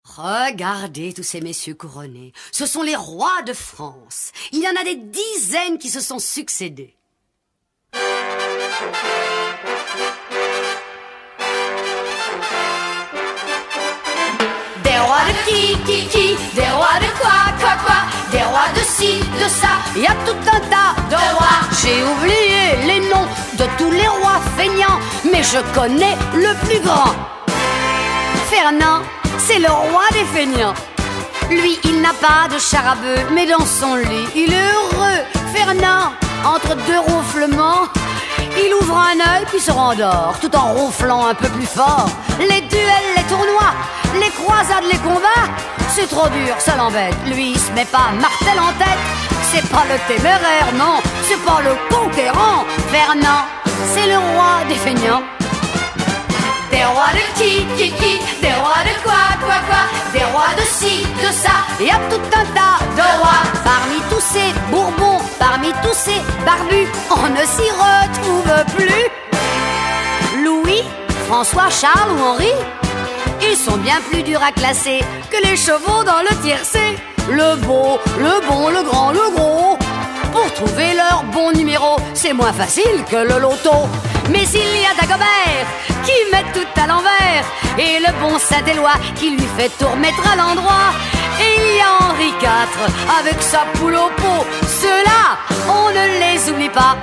Regardez tous ces messieurs couronnés. Ce sont les rois de France. Il y en a des dizaines qui se sont succédés. Des rois de qui, des rois de quoi, des rois de ci, de ça. Il y a tout un tas de rois. J'ai oublié les noms de tous les rois feignants, mais je connais le plus grand. Fernand, c'est le roi des feignants. Lui, il n'a pas de char à bœuf, mais dans son lit, il est heureux. Fernand, entre deux ronflements, il ouvre un œil puis se rendort, tout en ronflant un peu plus fort. Les duels, les tournois, les croisades, les combats, c'est trop dur, ça l'embête. Lui, il se met pas martel en tête. C'est pas le téméraire, non, c'est pas le conquérant. Fernand, c'est le roi des feignants. Des rois de qui, des rois de quoi, des rois de ci, de ça. Il y a tout un tas de rois. Parmi tous ces Bourbons, parmi tous ces barbus, on ne s'y retrouve plus. Louis, François, Charles ou Henri, ils sont bien plus durs à classer que les chevaux dans le tiercé. Le beau, le bon, le grand, le gros. Pour trouver leur bon numéro, c'est moins facile que le loto. Mais il y a Dagobert qui met tout à l'envers, et le bon Saint-Éloi qui lui fait tout remettre à l'endroit. Et il y a Henri IV avec sa poule au pot. Ceux-là, on ne les oublie pas.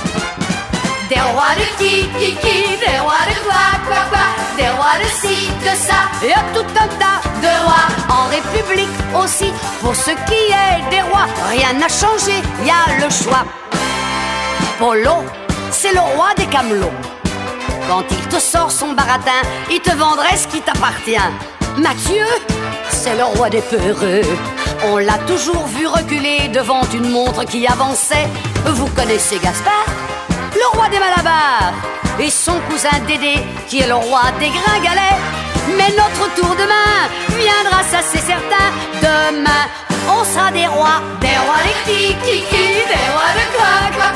Des rois de qui, des rois de quoi, des rois de ci, de ça. Il y a tout un tas de rois. En République aussi, pour ce qui est des rois, rien n'a changé, il y a le choix. Polo, c'est le roi des camelots. Quand il te sort son baratin, il te vendrait ce qui t'appartient. Mathieu, c'est le roi des peureux. On l'a toujours vu reculer devant une montre qui avançait. Vous connaissez Gaspard, le roi des Malabars, et son cousin Dédé, qui est le roi des Gringalets. Mais notre tour demain viendra, ça c'est certain. Demain, on sera des rois de qui, des rois de quoi,